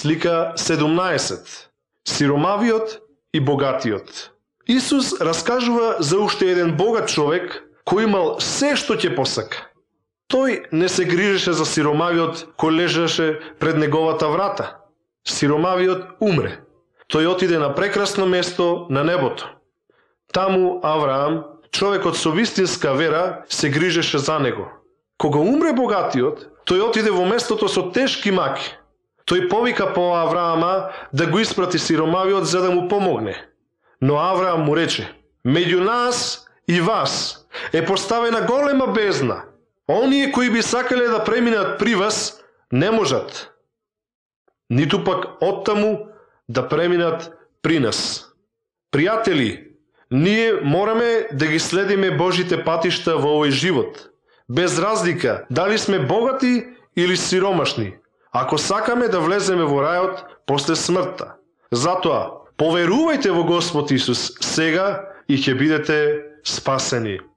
Слика 17. Сиромавиот и богатиот. Исус раскажува за уште еден богат човек кој имал се што ќе посака. Тој не се грижеше за сиромавиот кој лежеше пред неговата врата. Сиромавиот умре. Тој отиде на прекрасно место на небото. Таму Авраам, човекот со вистинска вера, се грижеше за него. Кога умре богатиот, тој отиде во местото со тешки маки. Тој повика по Авраама да го испрати сиромавиот за да му помогне. Но Авраам му рече: меѓу нас и вас е поставена голема бездна. Оние кои би сакале да преминат при вас не можат, ниту пак оттаму да преминат при нас. Пријатели, ние мораме да ги следиме Божите патишта во овој живот, без разлика дали сме богати или сиромашни, ако сакаме да влеземе во рајот после смртта. Затоа, поверувајте во Господ Исус сега и ќе бидете спасени.